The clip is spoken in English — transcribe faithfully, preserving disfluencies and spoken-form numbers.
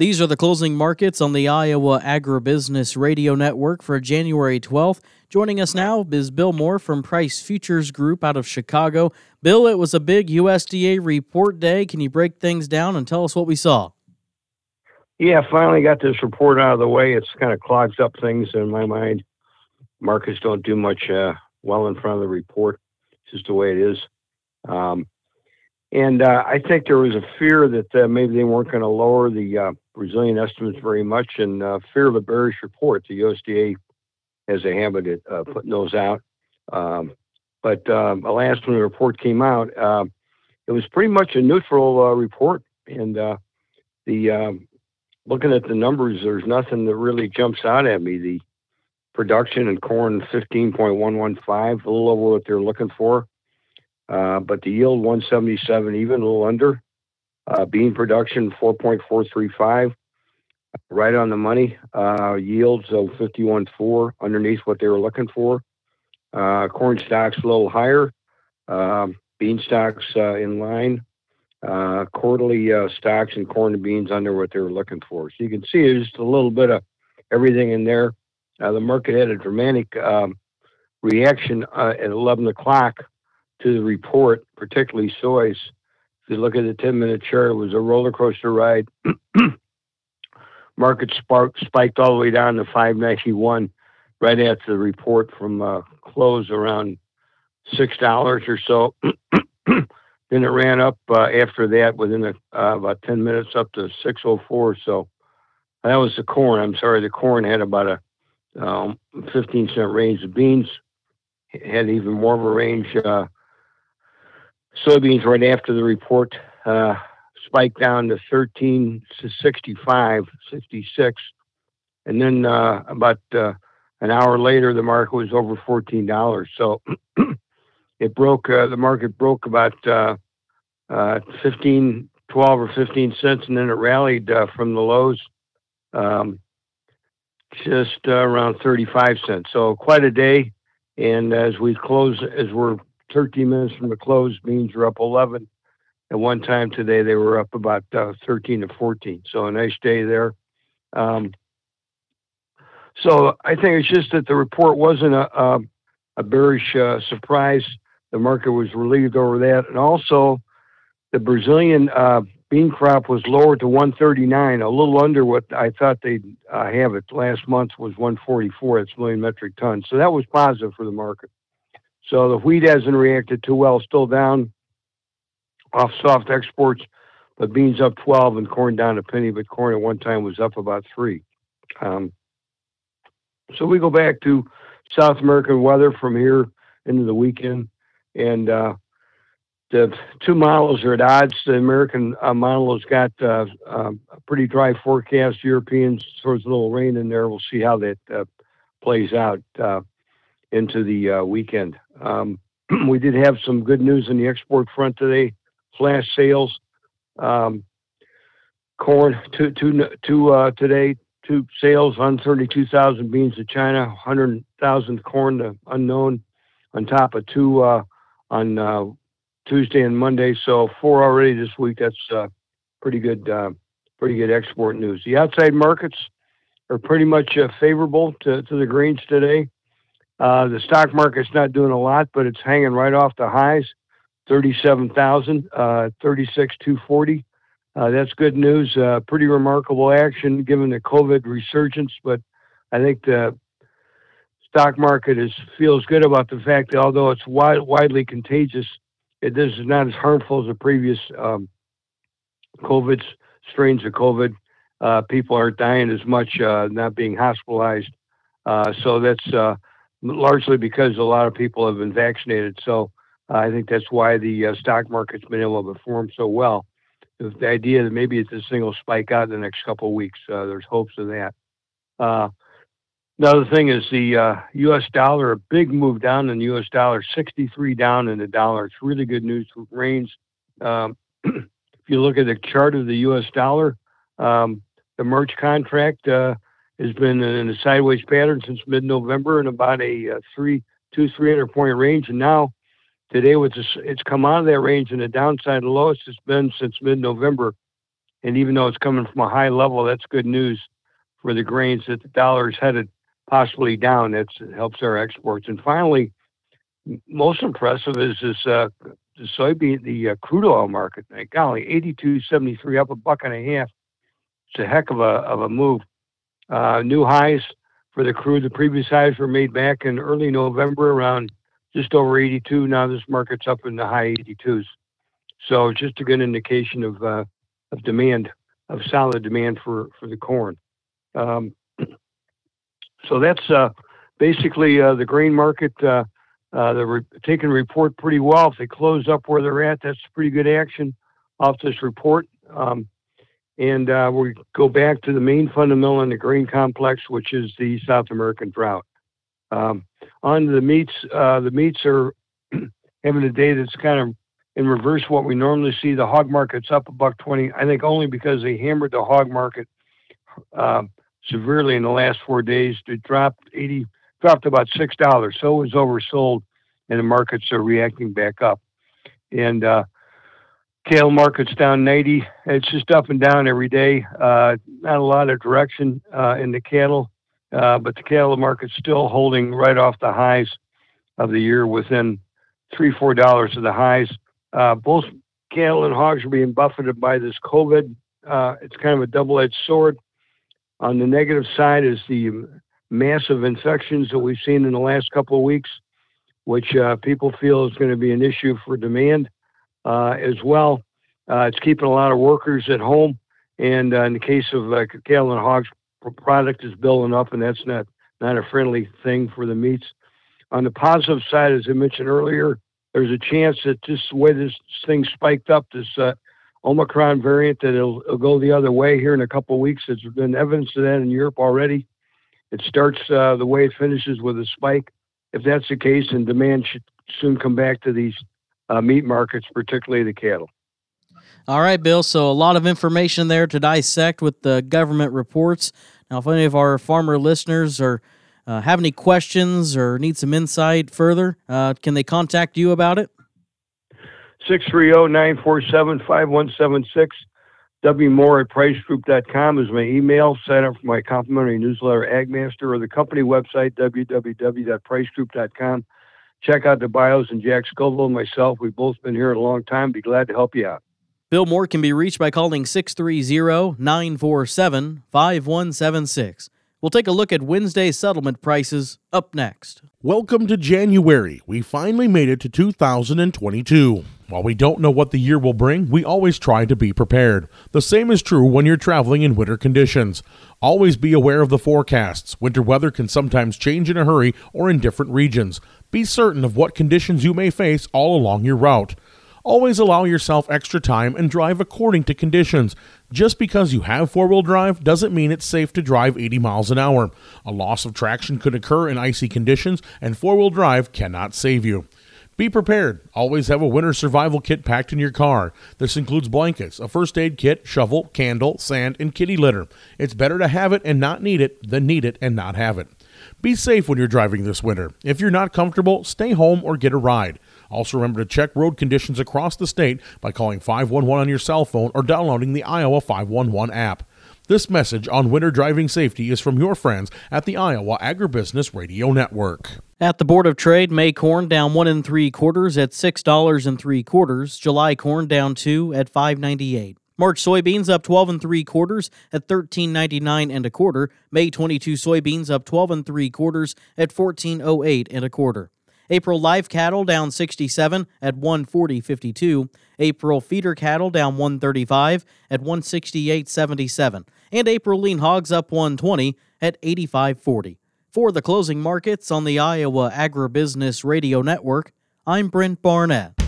These are the closing markets on the Iowa Agribusiness Radio Network for January twelfth. Joining us now is Bill Moore from Price Futures Group out of Chicago. Bill, it was a big U S D A report day. Can you break things down and tell us what we saw? Yeah, finally got this report out of the way. It's kind of clogs up things in my mind. Markets don't do much uh, well in front of the report. It's just the way it is. Um, and uh, I think there was a fear that uh, maybe they weren't going to lower the uh, Brazilian estimates very much, and uh, fear of a bearish report. The U S D A has a habit of uh, putting those out. Um, but um, alas, when the report came out, uh, it was pretty much a neutral uh, report. And uh, the um, looking at the numbers, there's nothing that really jumps out at me. The production in corn, fifteen point one one five, a little over what they're looking for. Uh, but the yield, one seventy-seven even, a little under. Uh, bean production, four point four three five, right on the money. Uh, yields of fifty-one point four, underneath what they were looking for. Uh, corn stocks a little higher. Uh, bean stocks uh, in line. Uh, quarterly uh, stocks and corn and beans under what they were looking for. So you can see there's just a little bit of everything in there. Uh, the market had a dramatic um, reaction uh, at eleven o'clock to the report, particularly soys. If you look at the ten-minute chart, it was a roller coaster ride. Market spark, spiked all the way down to five ninety-one right after the report from uh, close around six dollars or so. Then it ran up uh, after that within a, uh, about ten minutes up to six oh four. So that was the corn. I'm sorry, the corn had about a um, fifteen cent range. The beans had even more of a range. Uh, soybeans right after the report uh, spiked down to thirteen to sixty-five, sixty-six. And then uh, about uh, an hour later, the market was over fourteen dollars. So it broke, uh, the market broke about uh, uh, fifteen, twelve or fifteen cents, and then it rallied uh, from the lows um, just uh, around thirty-five cents. So quite a day. And as we close, as we're thirteen minutes from the close, beans are up eleven. At one time today, they were up about uh, thirteen to fourteen. So a nice day there. Um, so I think it's just that the report wasn't a, a, a bearish uh, surprise. The market was relieved over that. And also, the Brazilian uh, bean crop was lowered to one thirty-nine, a little under what I thought they'd uh, have it. Last month was one forty-four, that's million metric tons. So that was positive for the market. So the wheat hasn't reacted too well, still down off soft exports, but beans up twelve and corn down a penny, but corn at one time was up about three. Um, so we go back to South American weather from here into the weekend. And uh, the two models are at odds. The American uh, model has got uh, uh, a pretty dry forecast. Europeans, there's a little rain in there. We'll see how that uh, plays out uh, into the uh, weekend. Um, we did have some good news in the export front today. Flash sales, um, corn, two, two, two uh, today, two sales, one hundred thirty-two thousand beans to China, one hundred thousand corn to unknown, on top of two uh, on uh, Tuesday and Monday. So four already this week. That's uh, pretty good, uh, pretty good export news. The outside markets are pretty much uh, favorable to, to the grains today. Uh, the stock market's not doing a lot, but it's hanging right off the highs, thirty-seven thousand, uh, thirty-six two forty. Uh, that's good news. Uh, pretty remarkable action given the COVID resurgence, but I think the stock market is feels good about the fact that although it's wide, widely contagious, it this is not as harmful as the previous um, COVID strains of COVID. Uh, people aren't dying as much, uh, not being hospitalized. Uh, so that's uh, largely because a lot of people have been vaccinated. So uh, I think that's why the uh, stock market's been able to perform so well. The idea that maybe it's this thing will spike out in the next couple of weeks. Uh, there's hopes of that. Uh, another thing is the uh, U S dollar, a big move down in the U S dollar, sixty-three down in the dollar. It's really good news for grains. Um, if you look at the chart of the U S dollar, um, the March contract uh, has been in a sideways pattern since mid-November in about a uh, three, two, three hundred point range, and now today, it's, it's come out of that range, and the downside lowest it's been since mid-November. And even though it's coming from a high level, that's good news for the grains that the dollar is headed possibly down. That's, it helps our exports. And finally, most impressive is this uh, the soybean, the uh, crude oil market. Like, golly, eighty-two seventy-three, up a buck and a half. It's a heck of a of a move. Uh, new highs for the crude. The previous highs were made back in early November, around just over eighty-two. Now this market's up in the high eighty-twos. So it's just a good indication of uh, of demand, of solid demand for for the corn. Um, so that's uh, basically uh, the grain market. Uh, uh, they're re- taking the report pretty well. If they close up where they're at, that's pretty good action off this report. Um, and uh, we go back to the main fundamental in the grain complex, which is the South American drought. Um, on the meats, uh, the meats are having a day that's kind of in reverse what we normally see. The hog market's up a buck twenty. I think only because they hammered the hog market uh, severely in the last four days. It dropped eighty, dropped about six dollars. So it was oversold, and the markets are reacting back up. And uh, cattle market's down ninety. It's just up and down every day. Uh, not a lot of direction uh, in the cattle, uh, but the cattle market's still holding right off the highs of the year, within three, four dollars of the highs. Uh, both cattle and hogs are being buffeted by this COVID. Uh, it's kind of a double-edged sword. On the negative side is the massive infections that we've seen in the last couple of weeks, which uh, people feel is going to be an issue for demand uh, as well. Uh, it's keeping a lot of workers at home. And uh, in the case of uh, cattle and hogs, product is building up, and that's not, not a friendly thing for the meats. On the positive side, as I mentioned earlier, there's a chance that just the way this thing spiked up, this uh, Omicron variant, that it'll, it'll go the other way here in a couple of weeks. There's been evidence of that in Europe already. It starts uh, the way it finishes, with a spike. If that's the case, then demand should soon come back to these uh, meat markets, particularly the cattle. All right, Bill. So a lot of information there to dissect with the government reports. Now, if any of our farmer listeners are Uh, have any questions or need some insight further, uh, can they contact you about it? six three zero, nine four seven, five one seven six. W Moore at price group dot com is my email. Sign up for my complimentary newsletter, Agmaster, or the company website, w w w dot price group dot com. Check out the bios, and Jack Scoville and myself, we've both been here a long time. Be glad to help you out. Bill Moore can be reached by calling six three zero, nine four seven, five one seven six. We'll take a look at Wednesday's settlement prices up next. Welcome to January. We finally made it to two thousand twenty-two. While we don't know what the year will bring, we always try to be prepared. The same is true when you're traveling in winter conditions. Always be aware of the forecasts. Winter weather can sometimes change in a hurry or in different regions. Be certain of what conditions you may face all along your route. Always allow yourself extra time and drive according to conditions. Just because you have four-wheel drive doesn't mean it's safe to drive eighty miles an hour. A loss of traction could occur in icy conditions, and four-wheel drive cannot save you. Be prepared. Always have a winter survival kit packed in your car. This includes blankets, a first aid kit, shovel, candle, sand, and kitty litter. It's better to have it and not need it than need it and not have it. Be safe when you're driving this winter. If you're not comfortable, stay home or get a ride. Also remember to check road conditions across the state by calling five one one on your cell phone or downloading the Iowa five one one app. This message on winter driving safety is from your friends at the Iowa Agribusiness Radio Network. At the Board of Trade, May corn down one and three quarters at six dollars and three quarters. July corn down two at five ninety-eight. March soybeans up twelve and three quarters at thirteen ninety-nine and a quarter. May twenty-two soybeans up twelve and three quarters at fourteen oh eight and a quarter. April live cattle down sixty-seven at one forty fifty-two. April feeder cattle down one thirty-five at one sixty-eight seventy-seven. And April lean hogs up one twenty at eighty-five forty. For the closing markets on the Iowa Agribusiness Radio Network, I'm Brent Barnett.